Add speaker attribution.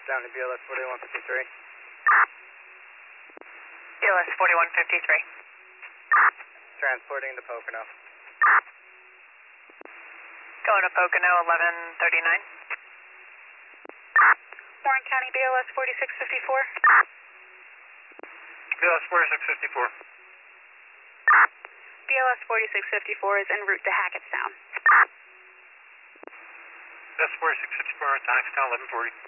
Speaker 1: Down to BLS 4153.
Speaker 2: BLS 4153.
Speaker 1: Transporting to Pocono.
Speaker 2: Going to Pocono 1139.
Speaker 3: Warren County BLS 4654.
Speaker 1: BLS 4654.
Speaker 3: BLS 4654 is en route to Hackettstown.
Speaker 1: BLS 4654 to Hackettstown 1140.